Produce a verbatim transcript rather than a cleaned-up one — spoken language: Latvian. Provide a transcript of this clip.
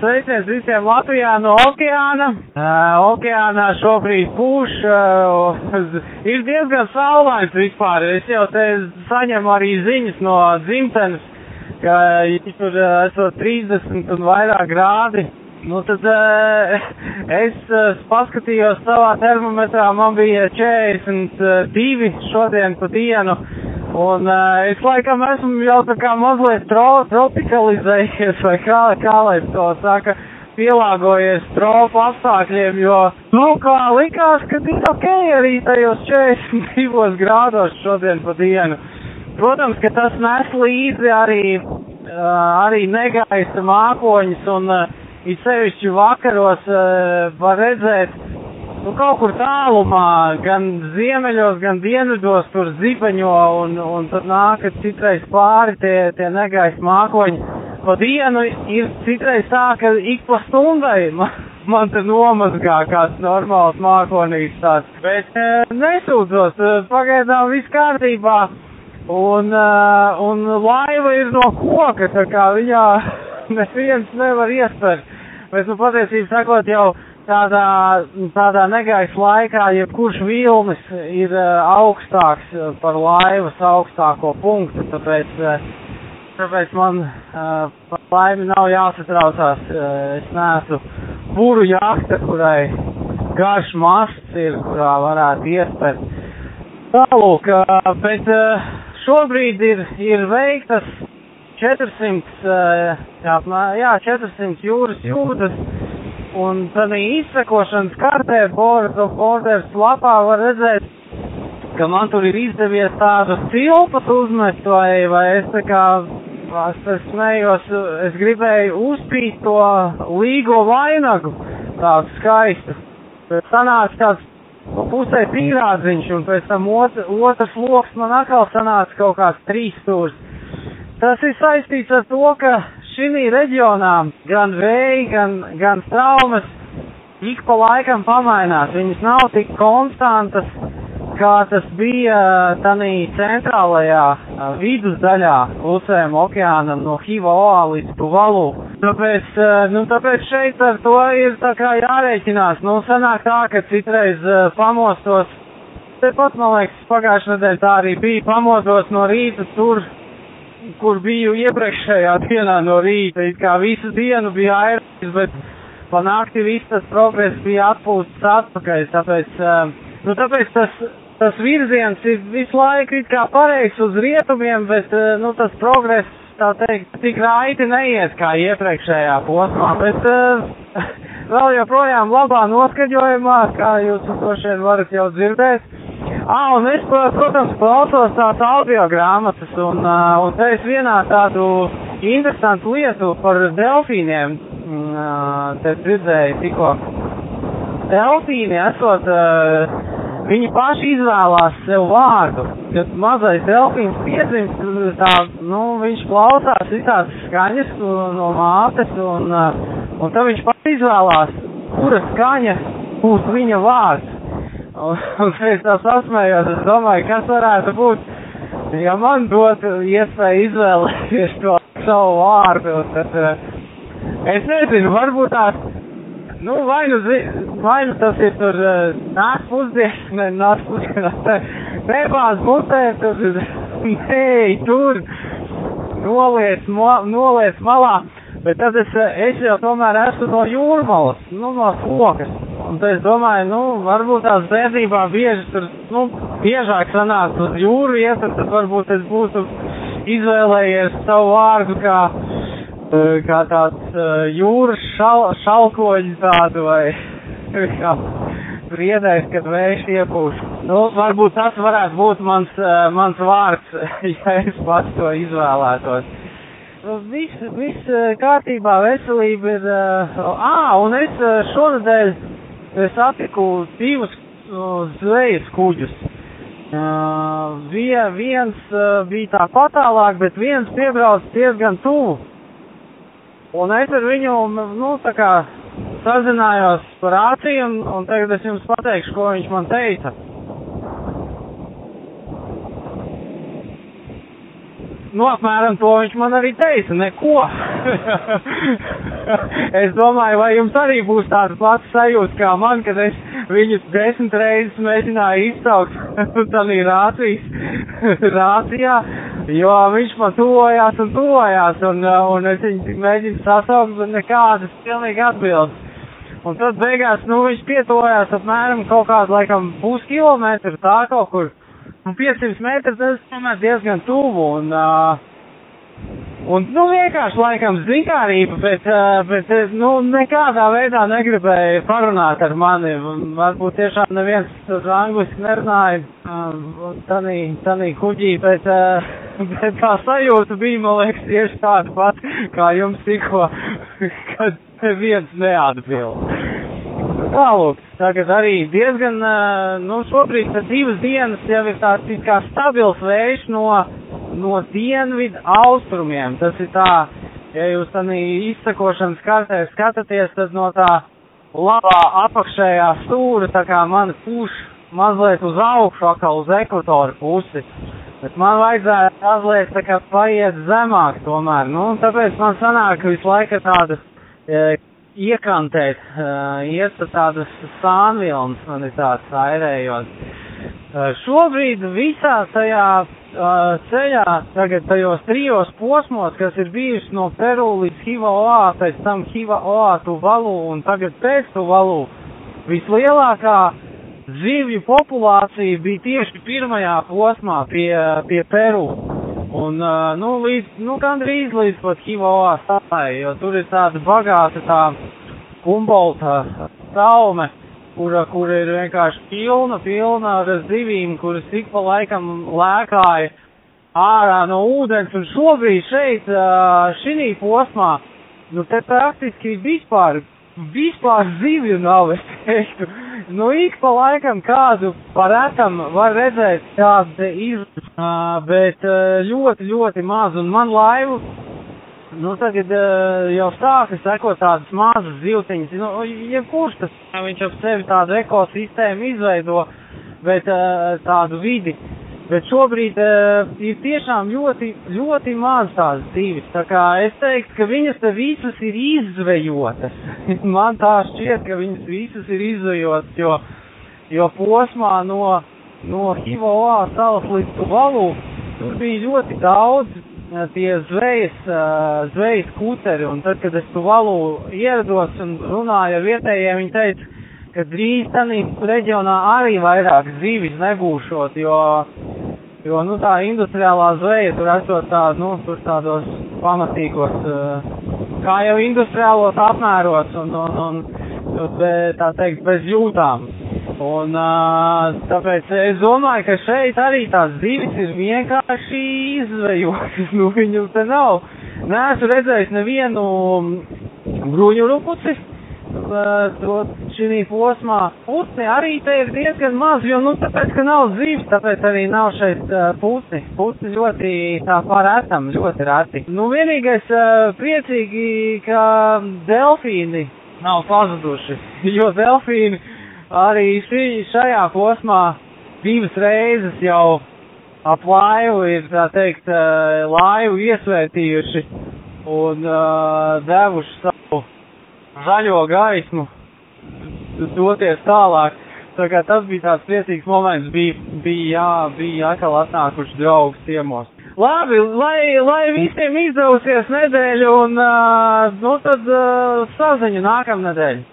sveiciens visiem Latvijā no okeāna. Uh, okeānā šobrīd pūš, uh, ir diezgan saulains vispār. Es jau te saņemu arī ziņas no dzimtenes, ka tur uh, esot trīsdesmit un vairāk grādi. Nu tad uh, es uh, paskatījos savā termometrā, man bija četrdesmit divi šodien pa dienu, un uh, es laikam esmu jau tā kā mazliet tro, tropikalizējies, vai kā, kā lai to saka, pielāgojies tropu apstākļiem, jo, nu kā likās, ka ir ok arī tajos četrdesmit divos grādos šodien pa dienu. Protams, ka tas nes līdzi arī, uh, arī negaisa mākoņus, un uh, it sevišķi vakaros uh, var redzēt, nu, kaut kur tālumā, gan ziemeļos, gan dienvidos tur zipaņo, un, un tad nāk citreiz pāri tie, tie negaisa mākoņi. Pa dienu ir citreiz tā, ka ik pa stundai man, man te nomazgā kāds normāls mākonīgs tāds. Bet uh, nesūdzos, uh, pagaidām viss kārtībā, un, uh, un laiva ir no koka, tā kā viņā neviens nevar iespērt. Bet, nu, patiesībā sakot, jau tādā, tādā negaisa laikā, jebkurš vilnis ir uh, augstāks par laivas augstāko punktu, tāpēc, uh, tāpēc man uh, par laimi nav jāsatraucās. Uh, es neesmu buru jahta, kurai garš masts ir, kurā varētu iespēt. Tālūk, uh, bet uh, šobrīd ir, ir veiktas četrsimt, jā, jā, četrsimt jūras jūdas, un tad izsekošanas kartē Board of Borders lapā var redzēt, ka man tur ir izdevies tādas cilpas uzmest, vai, vai es tā kā, es smējos, es gribēju uzpīt to līgo vainagu, tādu skaistu. Pēc sanāca tāds pusē pīrādziņš, un pēc tam otrs, otrs loks man atkal sanāca kaut kāds trīs stūrs. Tas ir saistīts ar to, ka šī reģionā gan vēji, gan, gan straumes ik pa laikam pamainās. Viņas nav tik konstantas, kā tas bija tanī centrālajā vidusdaļā Klusējuma okeānam no Hiva-Oa līdz Tuvalu. Tāpēc, nu, tāpēc šeit ar to ir tā kā jārēķinās. Nu, sanāk tā, ka citreiz pamostos, tepat, man liekas, pagājušajā nedēļā tā arī bija, pamostos no rīta tur, kur biju iepriekšējā dienā no rīta, it kā visu dienu bija aerīs, bet pa nakti viss tas progress bija atpūsts atpakaļ, tāpēc, nu, tāpēc tas, tas virziens ir visu laiku it kā pareizs uz rietumiem, bet, nu, tas progress, tā teikt, tik raiti neiet kā iepriekšējā posmā, bet uh, vēl joprojām labā noskaņojumā, kā jūs droši vien varat jau dzirdēt. Ah, un es, protams, klausos tās audiogrāmatas, un, uh, un te es vienā tādu interesantu lietu par delfīniem, uh, te dzirdēju tikko. Delfīni esot, uh, viņi paši izvēlās sev vārdu. Kad mazais delfīns piedzimst, tā, nu, viņš klausās visās skaņas no mātes, un, uh, un tad viņš paši izvēlās, kura skaņa būs viņa vārds. Un, un es tā sasmējos, es domāju, kas varētu būt, ja man dot iespēju izvēlēties to savu vārdu, tad es nezinu, varbūt tās, nu, vai nu, vai nu tas ir tur nāc pusdienas, ne, nāc pusdienas, pēpās mutē, tur, nē, tur, noliec, mo, noliec malā, bet tad es, es jau tomēr esmu no jūrmalas, nu, no fokas. Un tad es domāju, nu, varbūt tās bērnībā bieži tur, nu, biežāk sanāks uz jūru iet, tad varbūt es būtu izvēlējies savu vārdu kā, kā tāds jūras šal, šalkoņu tādu vai kā briedēs, kad vējš iepūš. Nu, varbūt tas varētu būt mans, mans vārds, ja es pats to izvēlētos. Viss, viss kārtībā, veselība ir, ā, un es šonadēļ es satiku divus uh, zvejas kuģus. Uh, vie, viens uh, bija tā patālāk, bet viens piebrauc diezgan tuvu. Un es ar viņu, nu, tā kā sazinājos par acīm, un tagad es jums pateikšu, ko viņš man teica. nu, apmēram to viņš man arī teica, neko. Es domāju, vai jums arī būs tāds pats sajūta kā man, kad es viņu desmit reizes mēģināju izsaukt tādā rācijas, rācijā, jo viņš man tuvojās un tuvojās, un, un es viņu mēģinu sasaukt, bet nekādas pilnīgi atbildes. Un tad beigās, nu, viņš pietuvojās apmēram kaut kādu, laikam, puskilometru, tā kaut kur, un piecsimt metrus, tas tomēr diezgan tuvu, un, uh, un, nu, vienkārši, laikam, zinkārība, bet, uh, bet, nu, nekādā veidā negribēja parunāt ar mani, varbūt tiešām neviens tur angliski nerunāja, uh, tanī, tanī kuģī, bet, uh, bet tā sajūta bija, man liekas, tieši tāda pat, kā jums tikko, kad neviens neatbild. Tālūk, tagad arī diezgan, nu, šobrīd pēc divas dienas jau ir tāds kā stabils vējš no, no dienvidu austrumiem. Tas ir tā, ja jūs tādā izsakošanas kartē skatāties, tad no tā labā apakšējā stūra, tā kā man puš mazliet uz augšu, atkal uz ekvatoru pusi. Bet man vajadzētu mazliet tā kā paiet zemāk tomēr. Nu, tāpēc man sanāk, ka visu laiku tāda e, iekantēt, uh, iet tādas sānvilnas, man ir tāds airējot. Uh, šobrīd visā tajā uh, ceļā, tagad tajos trijos posmos, kas ir bijuši no Peru līdz Hiva-Oā, pēc tam Hiva-Oā Tuvalu un tagad pēc Tuvalu, vislielākā zivju populācija bija tieši pirmajā posmā pie, pie Peru. Un, nu, līdz, nu, gandrīz līdz pat Hiva-Oā salai, jo tur ir tāda bagāta tā Humbolta traume, kura, kura ir vienkārši pilna, pilna ar zivīm, kuras ik pa laikam lēkāja ārā no ūdens. Un šobrīd šeit, šinī posmā, nu, te praktiski vispār, vispār zivju nav, es teiktu. Nu, ik pa laikam kādu paretam var redzēt kādu izlaiž, bet ļoti, ļoti maz. Un man laivu, nu, tagad jau sāka sekot tādas mazas zivtiņas. Nu, jebkurš tas, viņš ap sevi tādu ekosistēmu izveido, bet tādu vidi. Bet šobrīd uh, ir tiešām ļoti, ļoti maz tādas zivis. Tā kā es teiktu, ka viņas te visas ir izzvejotas. Man tā šķiet, ka viņas visas ir izzvejotas, jo, jo posmā no, no Hiva-Oā salas līdz Tuvalu tur bija ļoti daudz uh, tie zvejas, uh, zvejas kuteri. Un tad, kad es Tuvalu ierados un runāju ar vietējiem, viņi teica, ka drīz tādā reģionā arī vairāk zivis nebūšot, jo, jo nu, tā industriālā zveja tur esot tā, nu, tur tādos pamatīgos, kā jau industriālos apmēros un, un, un be, tā teikt, bez jūtām. Un tāpēc es domāju, ka šeit arī tās zivis ir vienkārši izvejotas, nu viņu te nav. Neesmu redzējis nevienu bruņu rupuci. To šī posmā putni arī te ir diezgan maz, jo, nu, tāpēc, ka nav zivs, tāpēc arī nav šeit uh, putni. Putni ļoti tā pārētam, ļoti reti. Nu, vienīgais uh, priecīgi, ka delfīni nav pazuduši, jo delfīni arī šī, šajā posmā divas reizes jau ap laivu ir, tā teikt, uh, laivu iesvētījuši un uh, devuši savu zaļo gaismu, doties tālāk. Tā kā tas bija tāds priecīgs moments, bija, bija, jā, bija atkal atnākuši draugs ciemos. Labi, lai, lai visiem izdevusies nedēļu un, uh, nu tad uh, saziņu nākamnedēļ.